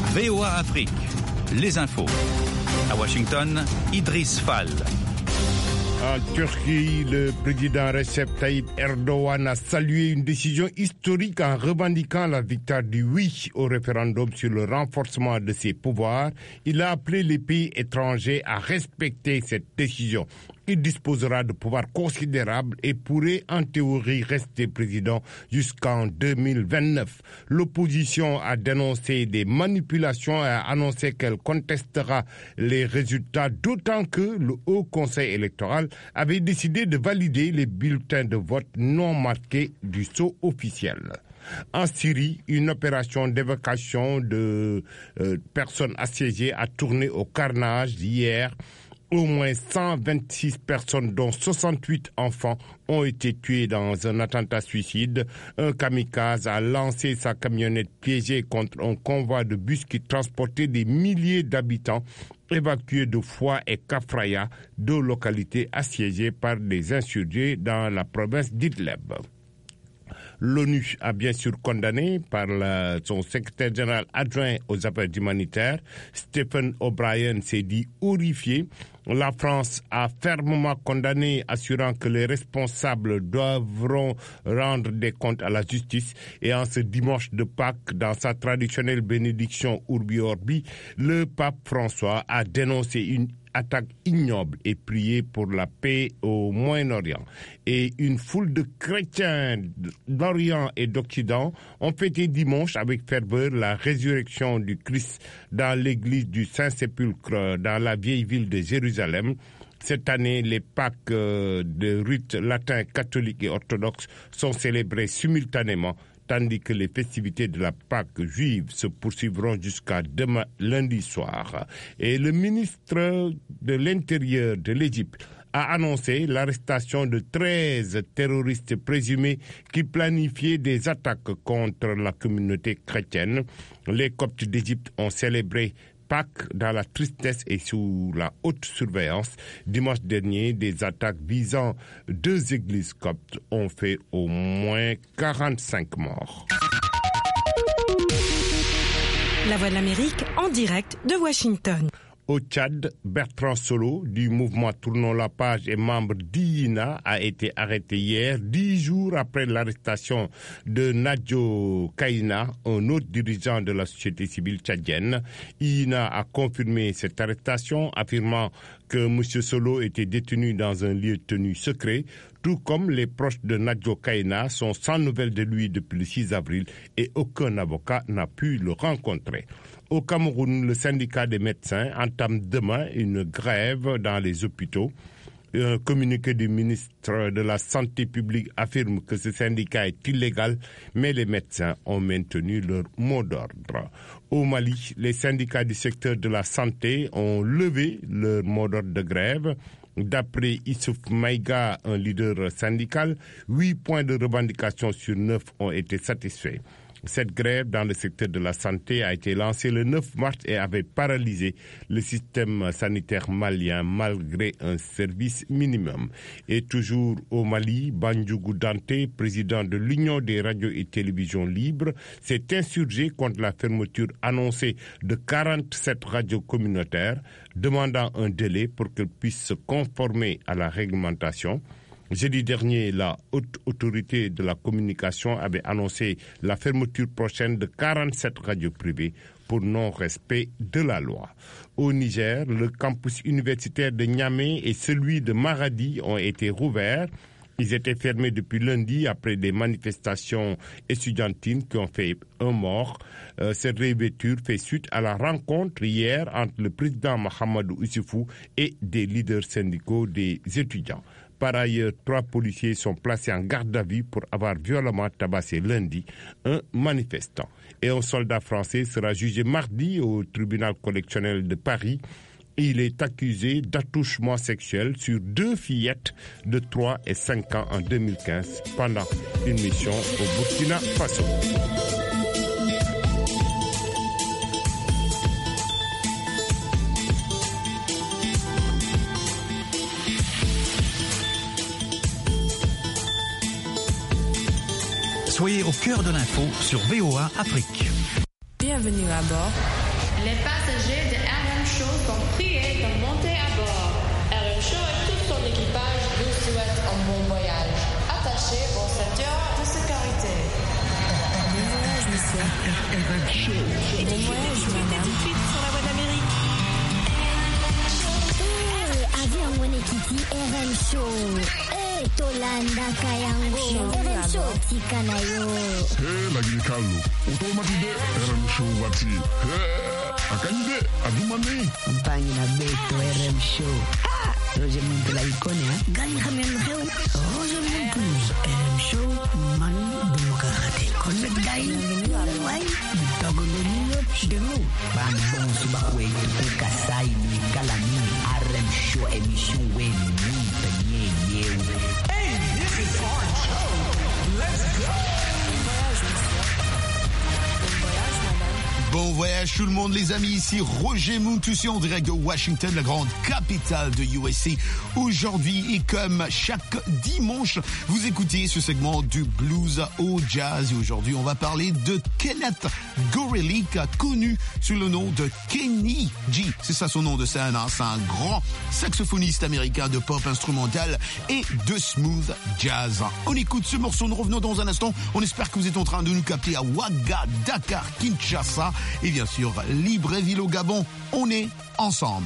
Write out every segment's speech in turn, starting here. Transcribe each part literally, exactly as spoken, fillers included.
V O A Afrique, les infos. À Washington, Idriss Fall. En Turquie, le président Recep Tayyip Erdogan a salué une décision historique en revendiquant la victoire du oui au référendum sur le renforcement de ses pouvoirs. Il a appelé les pays étrangers à respecter cette décision. Il disposera de pouvoirs considérables et pourrait en théorie rester président jusqu'en deux mille vingt-neuf. L'opposition a dénoncé des manipulations et a annoncé qu'elle contestera les résultats, d'autant que le Haut Conseil électoral avait décidé de valider les bulletins de vote non marqués du sceau officiel. En Syrie, une opération d'évacuation de euh, personnes assiégées a tourné au carnage hier. Au moins cent vingt-six personnes, dont soixante-huit enfants, ont été tuées dans un attentat suicide. Un kamikaze a lancé sa camionnette piégée contre un convoi de bus qui transportait des milliers d'habitants évacués de Foua et Kafraya, deux localités assiégées par des insurgés dans la province d'Idlib. L'ONU a bien sûr condamné par la, son secrétaire général adjoint aux affaires humanitaires, Stephen O'Brien, s'est dit horrifié. La France a fermement condamné, assurant que les responsables devront rendre des comptes à la justice. Et en ce dimanche de Pâques, dans sa traditionnelle bénédiction Urbi Orbi, le pape François a dénoncé une attaque ignoble et prié pour la paix au Moyen-Orient. Et une foule de chrétiens d'Orient et d'Occident ont fêté dimanche avec ferveur la résurrection du Christ dans l'église du Saint-Sépulcre dans la vieille ville de Jérusalem. Cette année, les Pâques de rite latin, catholique et orthodoxe sont célébrées simultanément, tandis que les festivités de la Pâque juive se poursuivront jusqu'à demain lundi soir. Et le ministre de l'Intérieur de l'Égypte a annoncé l'arrestation de treize terroristes présumés qui planifiaient des attaques contre la communauté chrétienne. Les Coptes d'Égypte ont célébré Pâques dans la tristesse et sous la haute surveillance. Dimanche dernier, des attaques visant deux églises coptes ont fait au moins quarante-cinq morts. La Voix de l'Amérique en direct de Washington. Au Tchad, Bertrand Solo, du mouvement Tournons la page et membre d'I N A, a été arrêté hier, dix jours après l'arrestation de Nadjo Kaina, un autre dirigeant de la société civile tchadienne. I N A a confirmé cette arrestation, affirmant que M. Solo était détenu dans un lieu tenu secret, tout comme les proches de Nadjo Kaina sont sans nouvelles de lui depuis le six avril et aucun avocat n'a pu le rencontrer. Au Cameroun, le syndicat des médecins entame demain une grève dans les hôpitaux. Un communiqué du ministre de la Santé publique affirme que ce syndicat est illégal, mais les médecins ont maintenu leur mot d'ordre. Au Mali, les syndicats du secteur de la santé ont levé leur mot d'ordre de grève. D'après Issouf Maïga, un leader syndical, huit points de revendication sur neuf ont été satisfaits. Cette grève dans le secteur de la santé a été lancée le neuf mars et avait paralysé le système sanitaire malien malgré un service minimum. Et toujours au Mali, Bandjougou Dante, président de l'Union des radios et télévisions libres, s'est insurgé contre la fermeture annoncée de quarante-sept radios communautaires, demandant un délai pour qu'elles puissent se conformer à la réglementation. Jeudi dernier, la haute autorité de la communication avait annoncé la fermeture prochaine de quarante-sept radios privées pour non-respect de la loi. Au Niger, le campus universitaire de Niamey et celui de Maradi ont été rouverts. Ils étaient fermés depuis lundi après des manifestations étudiantines qui ont fait un mort. Euh, cette réouverture fait suite à la rencontre hier entre le président Mahamadou Issoufou et des leaders syndicaux des étudiants. Par ailleurs, trois policiers sont placés en garde à vue pour avoir violemment tabassé lundi un manifestant. Et un soldat français sera jugé mardi au tribunal correctionnel de Paris. Il est accusé d'attouchement sexuel sur deux fillettes de trois et cinq ans en deux mille quinze pendant une mission au Burkina Faso. Soyez au cœur de l'info sur V O A Afrique. Bienvenue à bord. Les passagers de R M Show sont priés de monter à bord. R M Show et tout son équipage vous souhaitent un bon voyage. Attachez vos ceintures de sécurité. Bon voyage, monsieur. R M Show. Bon voyage, madame. Tout de suite sur la voie de l'Amérique. Eh, avion wone kiti R M Show. Eh, tolanda kayango. R M Show tika na yo. Eh, lagi kalu. Otomatide R M Show wati. Eh, akanyide adumane. Mpangi na beto R M Show. Ah, Roger Muntu la ikone ha. Gani khamen kheu. Roger Muntu R M Show man bumukahate. Connect guy. Why? Dogo lolo demo. Ban bon suba we to kasai ni kalani R M Show emission we ni penye ye. Hey, this is our show. Let's go. Bon voyage tout le monde les amis, ici Roger Mountoussi en direct de Washington, la grande capitale de U S A. Aujourd'hui et comme chaque dimanche, vous écoutez ce segment du blues au jazz. Et aujourd'hui, on va parler de Kenneth Gorelick, connu sous le nom de Kenny G. C'est ça son nom de scène, hein? C'est un grand saxophoniste américain de pop instrumental et de smooth jazz. On écoute ce morceau, nous revenons dans un instant. On espère que vous êtes en train de nous capter à Ouaga, Dakar, Kinshasa. Et bien sûr, Libreville au Gabon, on est ensemble.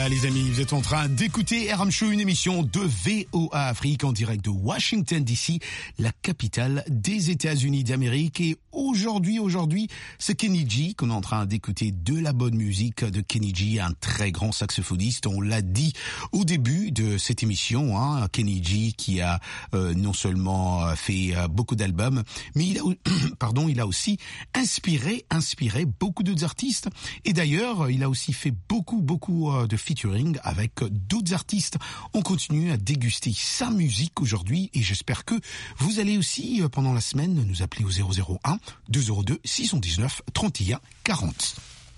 Voilà les amis, vous êtes en train d'écouter R M Show, une émission de V O A Afrique en direct de Washington D C, la capitale des États-Unis d'Amérique. Et aujourd'hui, aujourd'hui, c'est Kenny G qu'on est en train d'écouter, de la bonne musique de Kenny G, un très grand saxophoniste. On l'a dit au début de cette émission, hein, Kenny G qui a euh, non seulement fait euh, beaucoup d'albums, mais il a, pardon, il a aussi inspiré, inspiré beaucoup d'autres artistes. Et d'ailleurs, il a aussi fait beaucoup, beaucoup euh, de featuring avec d'autres artistes. On continue à déguster sa musique aujourd'hui et j'espère que vous allez aussi, euh, pendant la semaine, nous appeler au zéro zéro un deux zéro deux six un neuf trente et un quarante.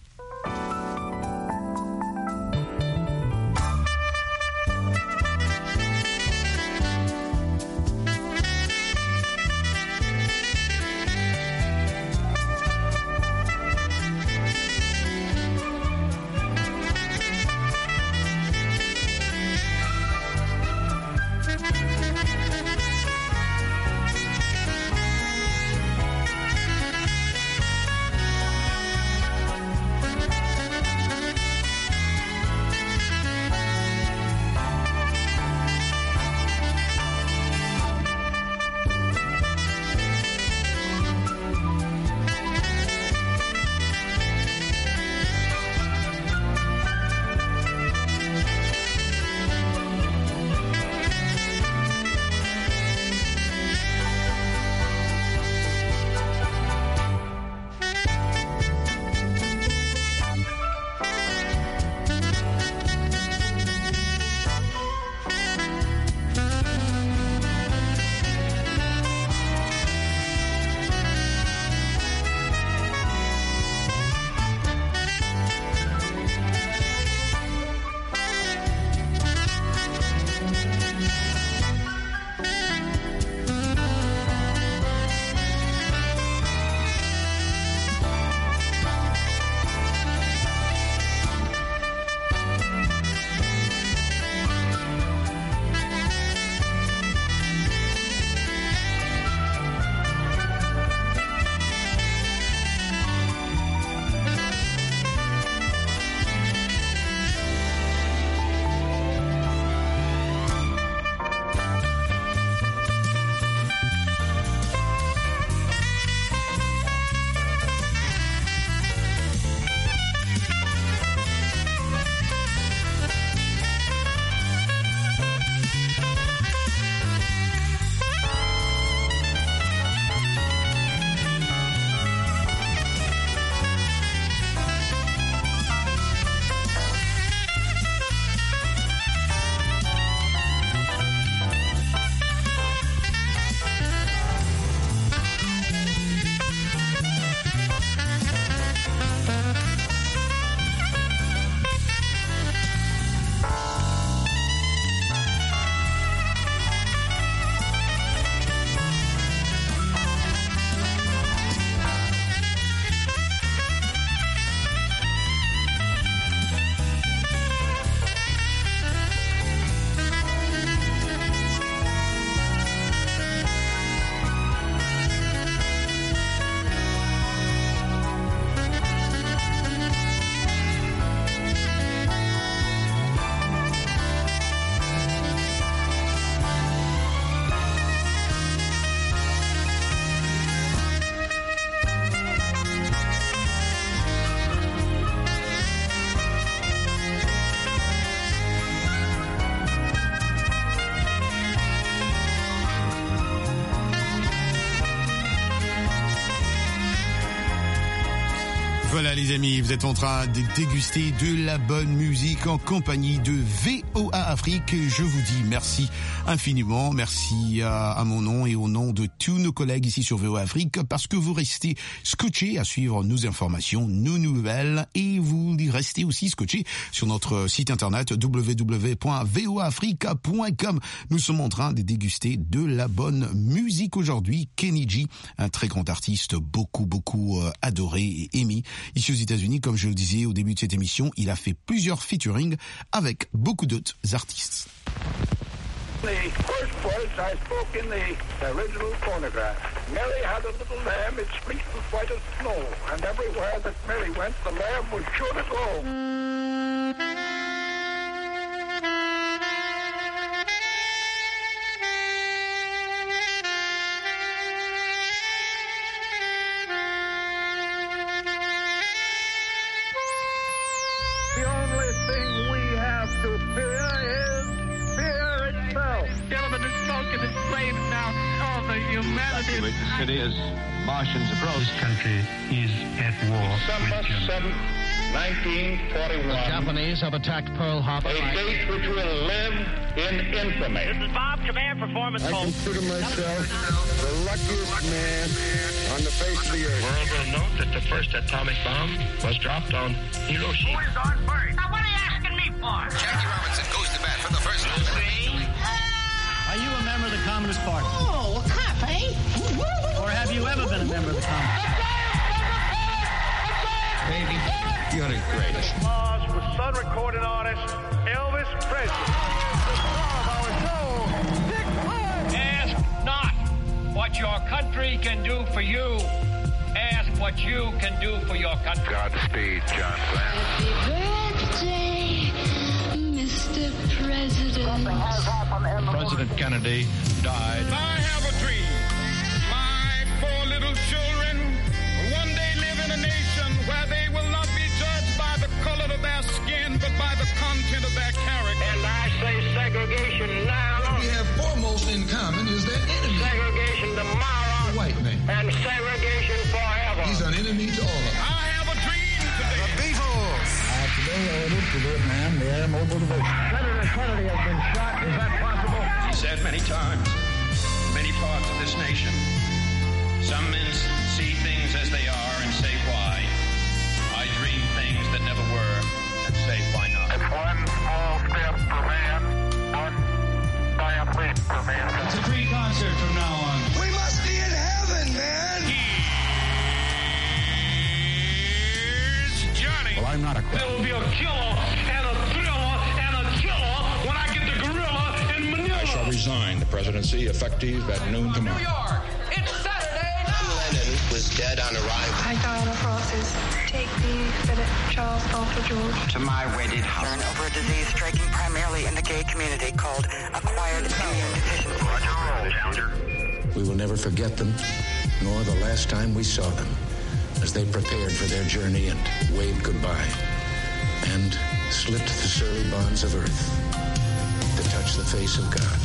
Voilà les amis, vous êtes en train de déguster de la bonne musique en compagnie de V O A Afrique. Je vous dis merci infiniment, merci à, à mon nom et au nom de tous nos collègues ici sur V O A Afrique parce que vous restez scotchés à suivre nos informations, nos nouvelles et vous restez aussi scotchés sur notre site internet w w w point v o a africa point com. Nous sommes en train de déguster de la bonne musique aujourd'hui. Kenny G, un très grand artiste, beaucoup beaucoup euh, adoré et aimé ici aux États-Unis. Comme je le disais au début de cette émission, il a fait plusieurs featuring avec beaucoup d'autres artistes. The first words I spoke in the original phonograph. Mary had a little lamb, its fleece was white as snow, and everywhere that Mary went, the lamb was sure to go. can explain now all the humanity. The city as Martians approach. This country is at war. December seventh, nineteen forty-one. The Japanese have attacked Pearl Harbor. A date which will live in infamy. This is Bob, Command Performance. I consider myself the luckiest man on the face of the earth. We're going to note that the first atomic bomb was dropped on Hiroshima. Who is on first? Now, what are you asking me for? Jackie Robinson goes to bat for the first time. Are you a member of the Communist Party? Oh, a cop, eh? Or have you ever been a member of the Communist Party? Baby, you're the greatest. Mars with Sun recording artist Elvis Presley. The star of our show, Dick Clark. Ask not what your country can do for you. Ask what you can do for your country. Godspeed, John Glenn. Happy birthday, Mister President. President Kennedy died. I have a dream. My four little children will one day live in a nation where they will not be judged by the color of their skin, but by the content of their character. And I say segregation now. What we have foremost in common is that enemy. Segregation tomorrow. The white man. And segregation forever. He's an enemy to all of us. I have a dream today. The Beatles. I today ordered to Vietnam the air mobile division. Senator Kennedy has been shot. Is that possible? He said many times, many parts of this nation, some men see things as they are and say why. I dream things that never were and say why not. It's one small step for man, one giant leap for mankind. It's a free concert from now on. We must be in heaven, man. Here's Johnny. Well, I'm not a There will be a killer and a thriller and a killer when I get the gorilla in Manila. I shall resign the presidency effective at noon tomorrow. New York, it's Saturday. Lennon was dead on arrival. I, Diana Francis, take the Philip Charles Arthur George. To my wedded house. Learn over a disease striking primarily in the gay community called acquired immune deficiency. We will never forget them, nor the last time we saw them, as they prepared for their journey and waved goodbye, and slipped the surly bonds of earth to touch the face of God.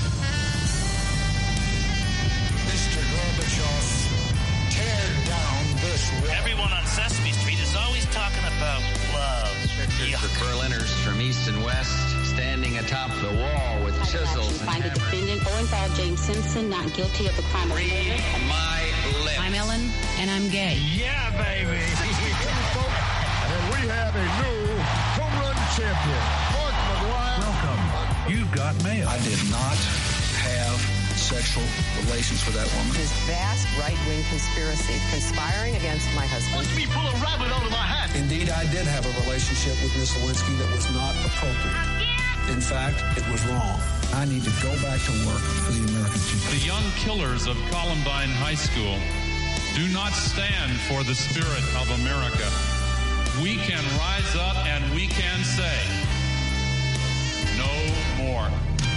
Mister Gorbachev, tear down this wall. Everyone on Sesame Street is always talking about love. Pictures of Berliners from east and west standing atop the wall with chisels. Find the defendant, Owenthal James Simpson, not guilty of the crime of murder. My lips. I'm Ellen, and I'm gay. Yeah, baby. And we have a new home run champion, Mark McGwire. Welcome. You've got mail. I did not have sexual relations with that woman. This vast right-wing conspiracy conspiring against my husband. Watch me pull a rabbit out of my hat. Indeed, I did have a relationship with Miss Lewinsky that was not appropriate. In fact, it was wrong. I need to go back to work for the American people. The young killers of Columbine High School do not stand for the spirit of America. We can rise up and we can say, no more.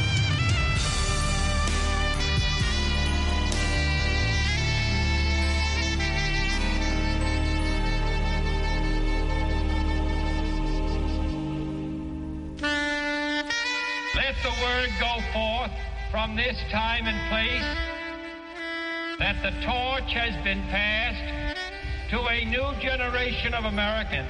Let the word go forth from this time and place that the torch has been passed to a new generation of Americans.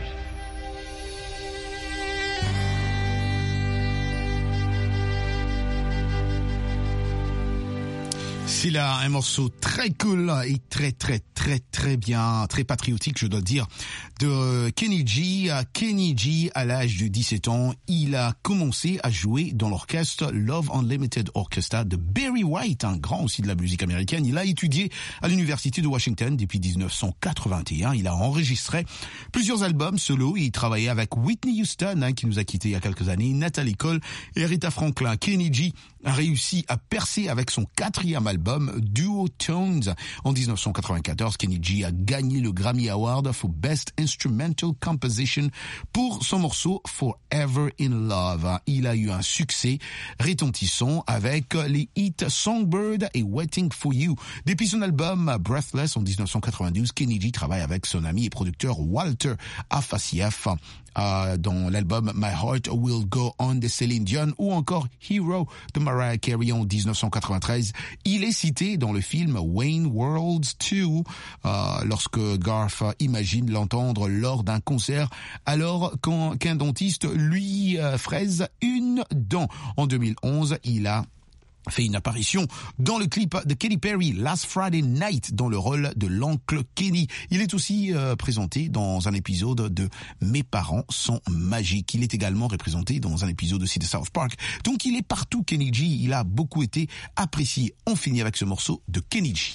C'est là un morceau très cool et très très très très bien, très patriotique je dois dire, de Kenny G. Kenny G, à l'âge de dix-sept ans, il a commencé à jouer dans l'orchestre Love Unlimited Orchestra de Barry White, un grand aussi de la musique américaine. Il a étudié à l'université de Washington depuis dix-neuf cent quatre-vingt-un. Il a enregistré plusieurs albums solo et il travaillait avec Whitney Houston, hein, qui nous a quittés il y a quelques années, Natalie Cole et Aretha Franklin. Kenny G a réussi à percer avec son quatrième album album Duo Tones. En dix-neuf cent quatre-vingt-quatorze, Kenny G a gagné le Grammy Award for Best Instrumental Composition pour son morceau Forever in Love. Il a eu un succès retentissant avec les hits Songbird et Waiting for You. Depuis son album Breathless en dix-neuf cent quatre-vingt-douze, Kenny G travaille avec son ami et producteur Walter Afassieff euh, dans l'album My Heart Will Go On de Céline Dion ou encore Hero de Mariah Carey en dix-neuf cent quatre-vingt-treize. Il est cité dans le film Wayne Worlds deux euh, lorsque Garth imagine l'entendre lors d'un concert alors qu'un, qu'un dentiste lui euh, fraise une dent. En deux mille onze, il a fait une apparition dans le clip de Katy Perry, Last Friday Night, dans le rôle de l'oncle Kenny. Il est aussi euh, présenté dans un épisode de Mes parents sont magiques. Il est également représenté dans un épisode aussi de South Park. Donc il est partout, Kenny G. Il a beaucoup été apprécié. On finit avec ce morceau de Kenny G.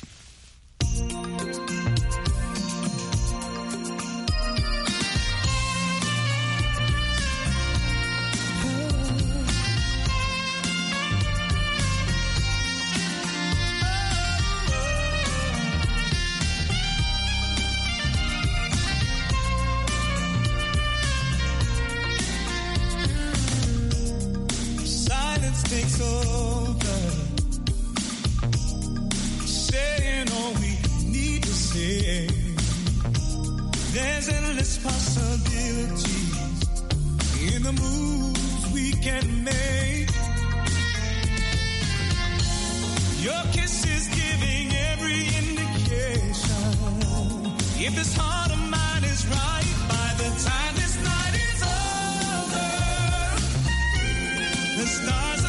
Takes over, saying all we need to say. There's endless possibilities in the moves we can make. Your kiss is giving every indication. If this heart of mine is right, by the time this night is over, the stars are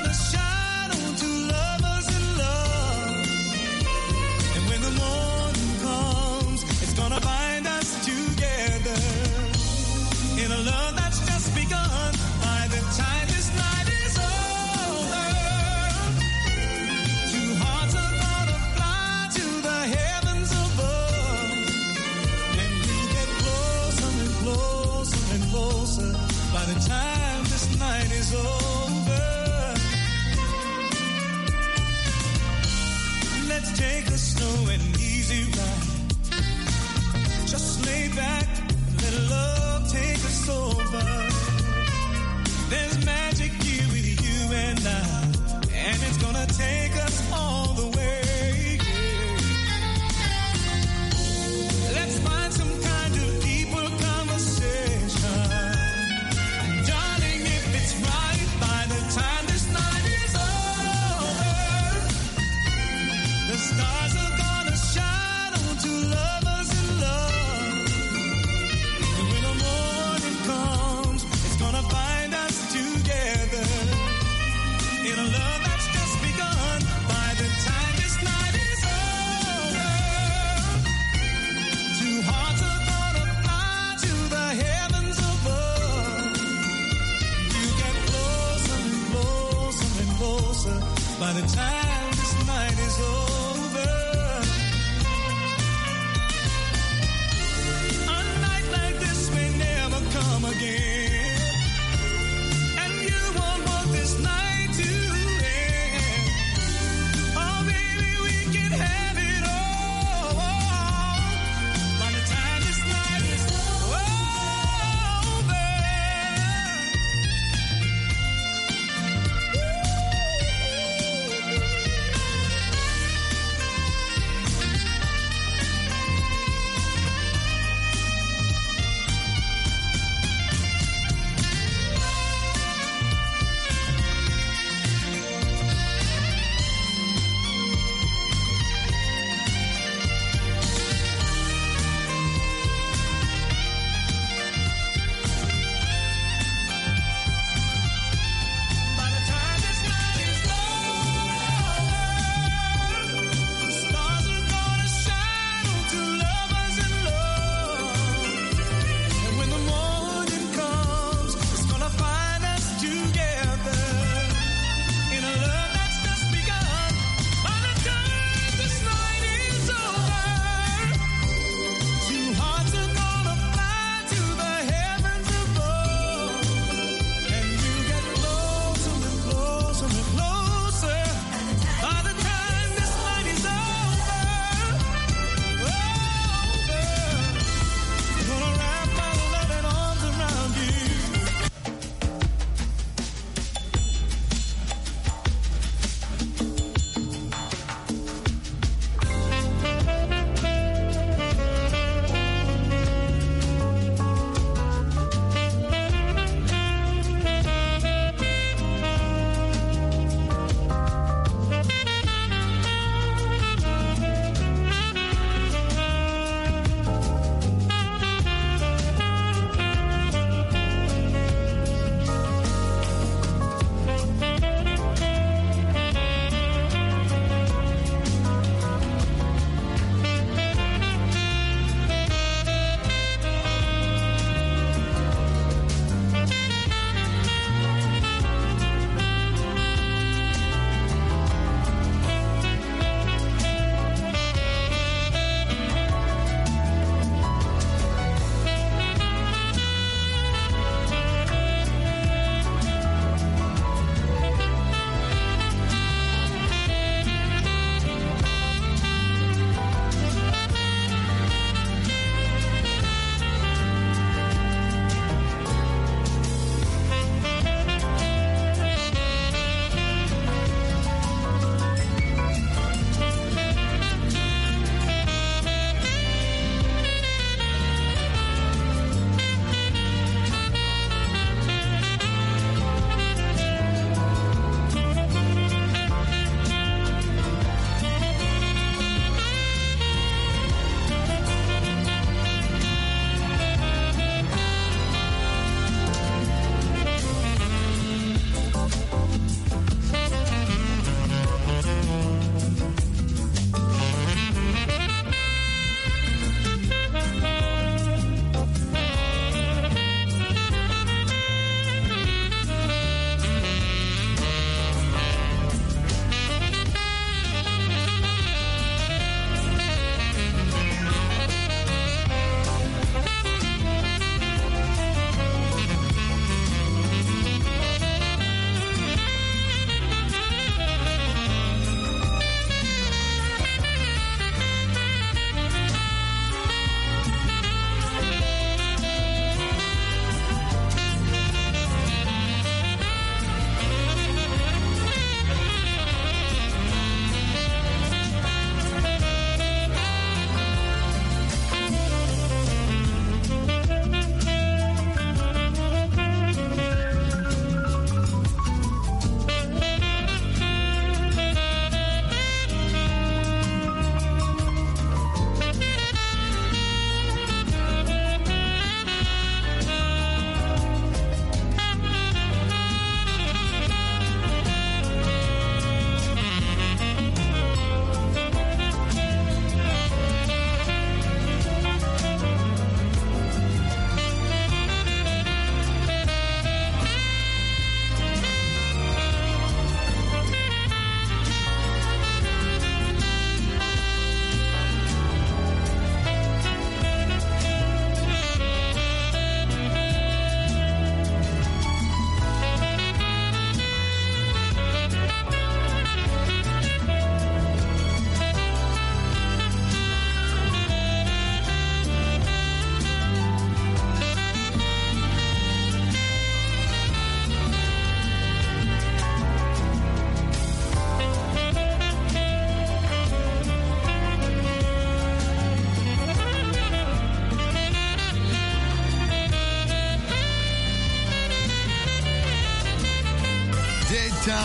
take a slow and easy ride. Just lay back and let love take us over. There's magic here with you and I, and it's gonna take us all the way. Let's find some kind of deeper conversation. And darling, if it's right, by the time this night is over, the stars are gonna shine on two lovers in love. And when the morning comes, it's gonna find us together in a love that's just begun. By the time this night is over, two hearts are gonna fly to the heavens above. You get closer and closer and closer by the time this night is over. A night like this may never come again, and you won't want this night to end. Oh baby, we can have it all by the time this night is over.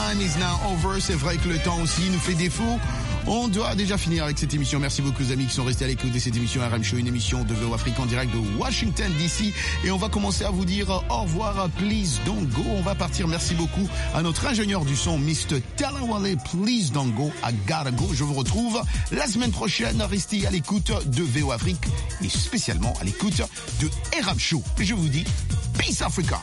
time is now over. C'est vrai que le temps aussi nous fait défaut. On doit déjà finir avec cette émission. Merci beaucoup aux amis qui sont restés à l'écoute de cette émission R M Show, une émission de V O Afrique en direct de Washington D C. Et on va commencer à vous dire au revoir. Please don't go. On va partir. Merci beaucoup à notre ingénieur du son, mister Talawale. Please don't go. I gotta go. Je vous retrouve la semaine prochaine. Restez à l'écoute de V O Afrique et spécialement à l'écoute de R M Show. Et je vous dis Peace Africa.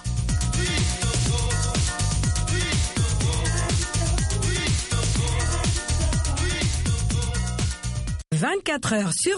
vingt-quatre heures sur